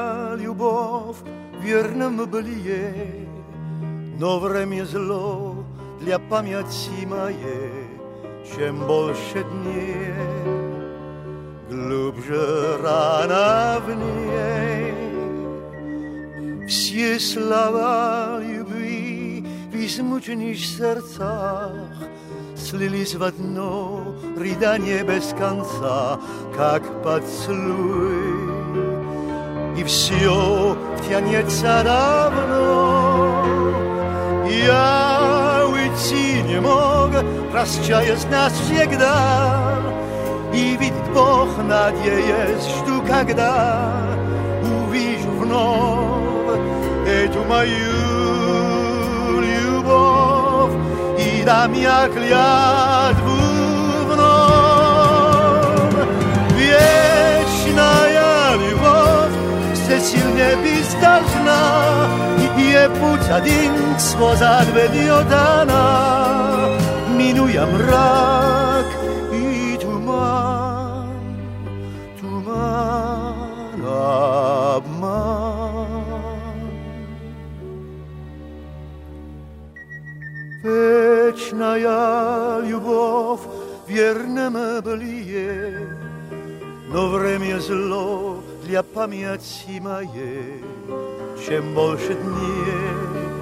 любовь, верно мы были, но время зло для памяти моей. Чем больше дней, глубже рана в ней. Все слова любви в измученных сердцах слились в одно рыдание без конца, как поцелуй. И все тянется давно. Я уйти не мог, прощаясь навсегда. И видит Бог, надеясь, жду, когда увижу вновь эту мою любовь. И дам я клятву вновь. Вечная любовь все сильнее бездолжна, и путь один свой ведет она, минуя мрак и туман, обман. Вечная любовь верно мы были, но время зло для памяти моей. Чем больше дней,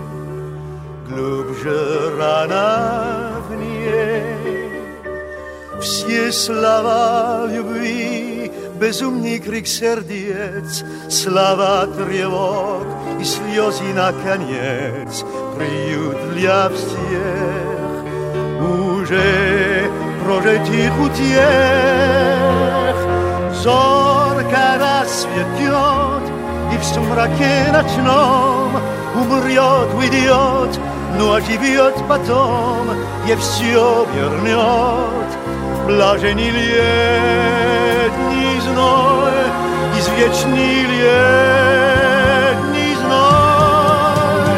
глубже рана в ней. Все слова любви, безумный крик сердец, слова тревог и слезы наконец, приют для всех уже прожитых утех. Зорко рассветет, и в сумраке ночном умрет, уйдет, но оживет потом, и все вернет. Блаженный летний зной, извечный летний зной.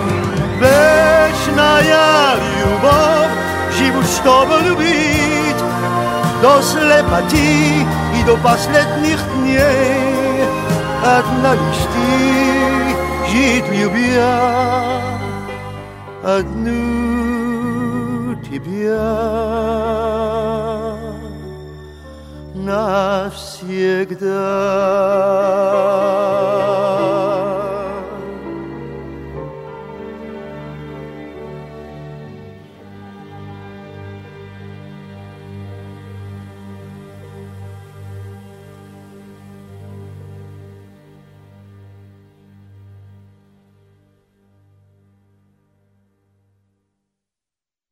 Вечная любовь, живут, чтобы любить, до слепоты и до последних дней. Одна лишь ты, жить любя, одну тебя навсегда.